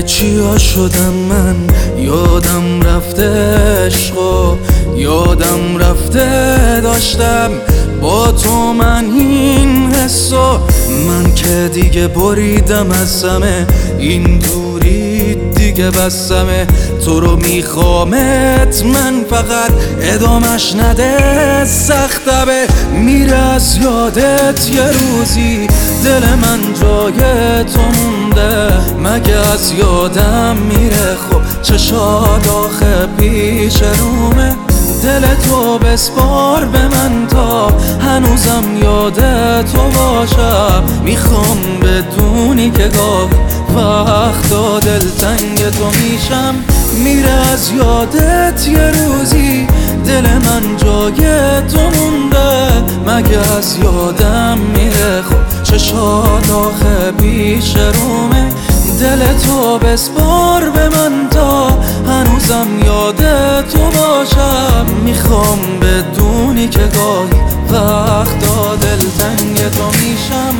چیا شدم من؟ یادم رفته عشقو، یادم رفته داشتم با تو من این حسو. من که دیگه بریدم از همه، این دوری دیگه بسمه. تو رو میخوامت من فقط ادامش نده، سختبه. میره از یادت یه روزی، دل من جای تو مونده. مگه از یادم میره؟ خب چشات آخه پیش رومه. دل تو بسپار به من تا هنوزم یاد تو باشم. میخوام بدونی که گاه وقتا دلتنگ تو میشم. میره از یادت یه روزی، دل من جای تو مونده. مگه از یادم میره؟ خب چشات آخه پیش رومه. دل تو بسپار به من تا هنوزم یاد تو باشم. میخوام بدونی که گاهی وقتا دلتنگ تو میشم.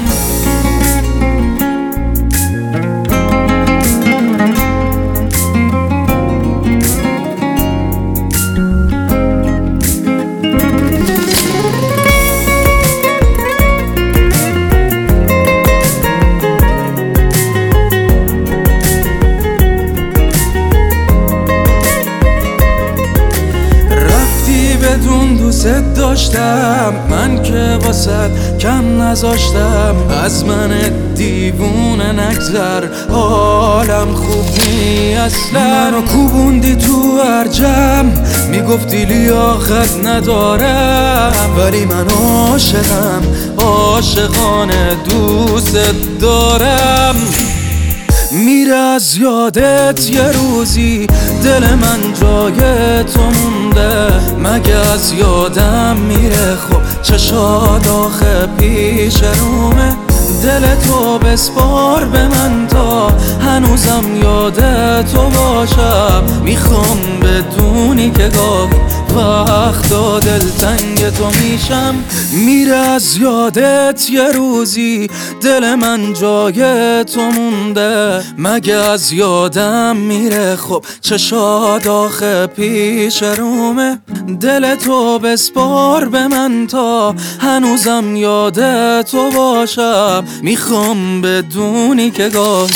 بدون دوست داشتم من که واسد کم نذاشتم. از من دیوونه نگذر، حالم خوب نی اصلا. منو کوبوندی تو ارجم، میگفتی لیاقت ندارم. ولی من عاشقم، عاشقانه دوست دارم. میره از یادت یه روزی، دل من جای تو مونده. مگه از یادم میره؟ خب چشات آخه پیش رومه. دل تو بسپار به من تا هنوزم یاد تو باشم. میخوام بدونی که گاهی وقتا دلتنگ تو میشم. میره از یادت یه روزی، دل من جای تو مونده. مگه از یادم میره؟ خب چشات آخه پیش رومه. دل تو بسپار به من تا هنوزم یاد تو باشم. میخوام بدونی که گاهی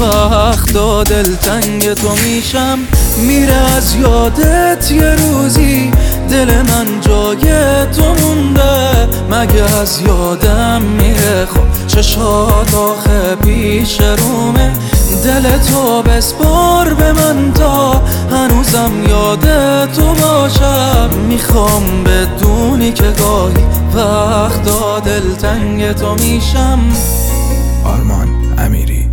وقتا دلتنگ تو میشم. میره از یادت یه روزی، دل من جای تو مونده. مگه از یادم میره؟ خب چشات آخه پیش رومه. دل تو بسپار به من تا هنوزم یاد تو باشم. میخوام بدونی که گاهی وقتا دلتنگ تو میشم. آرمان امیری.